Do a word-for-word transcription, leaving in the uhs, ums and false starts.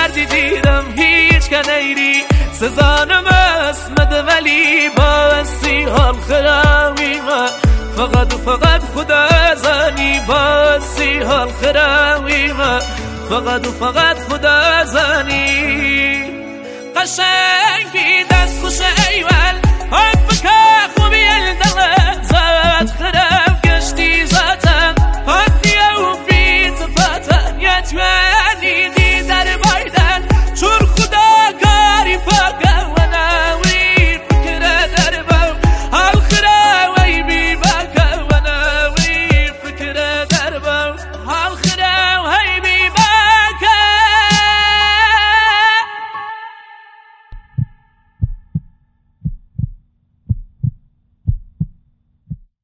کردی دیدم هیچ کنیری سزانم اسمد ولی باسی حال خرامی من فقط و فقط خدا زنی باسی حال خرامی من فقط و فقط خدا زنی قشنگی دست خوش ایول حب که خوبی الدلت زد خرامی